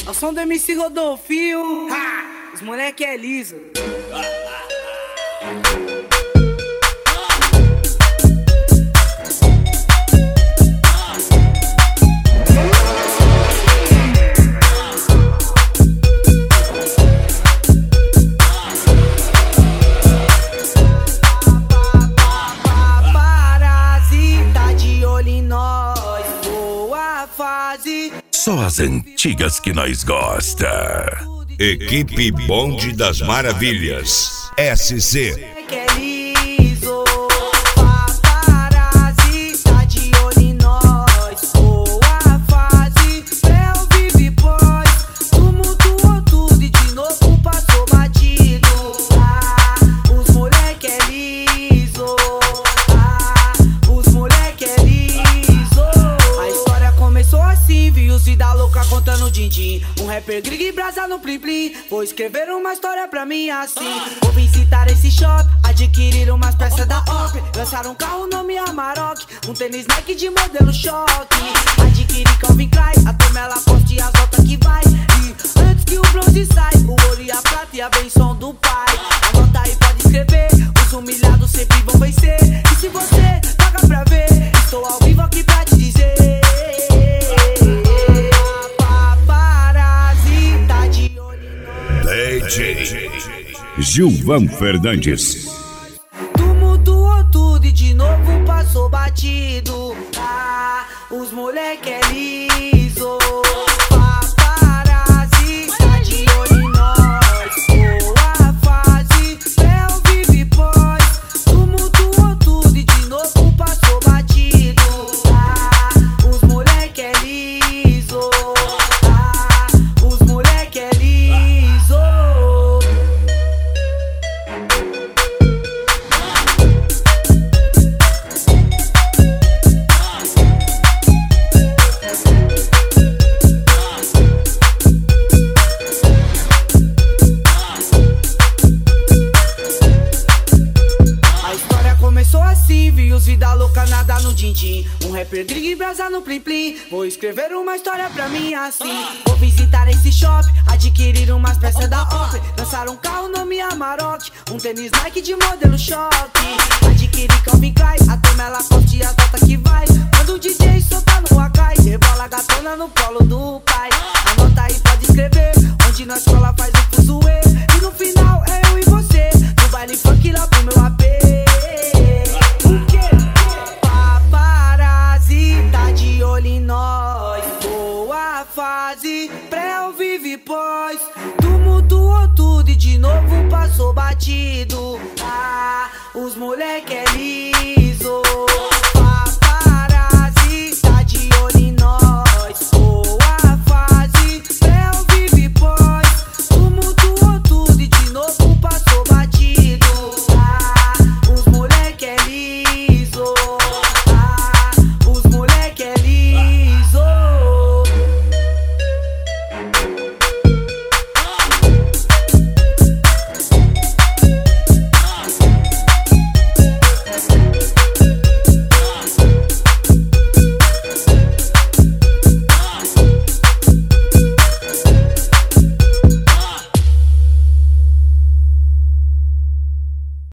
Ao som do MC Rodolfinho, os moleque é liso. Só as antigas que nós gosta. Equipe Bonde das Maravilhas, SC. Vida louca contando din-din. Um rapper grig e brasa no plim-plim. Vou escrever uma história pra mim assim. Vou visitar esse shop, adquirir umas peças da OP. Lançar um carro nome Amarok, um tênis Nike de modelo choque. Adquirir Calvin Klein, a turma ela poste e as voltas que vai. E antes que o bronze sai, o ouro e a prata e a benção do pai. Anota aí, pode escrever, os humilhados sempre vão vencer. E se você paga pra ver, estou ao vivo aqui pra te dizer. Gilvan Fernandes. Tumultuou tudo e de novo passou batido. Os moleque é liso. Paparazzi tá de olho em nós. Boa fase, pré, vive pós. Tumultuou tudo e de novo passou batido. Os moleque é liso. Os moleque é liso. Vida louca, nada no din-din. Um rapper grig e brasa no plim-plim. Vou escrever uma história pra mim assim. Vou visitar esse shop, adquirir umas peças da OP. Lançar um carro nome Amarok, um tênis Nike de modelo choque. Adquirir Calvin Klein, a turma ela poste e as voltas que vai. Quando o DJ solta no Akai, rebola a gatona no colo do pai. Anota aí, pode escrever, onde nós cola faz o fuzuê. E no final é eu e você, no baile funk lá pro meu AP. Fase, pré, vive pós. Tumultuou tudo e de novo passou batido. Os moleque é liso.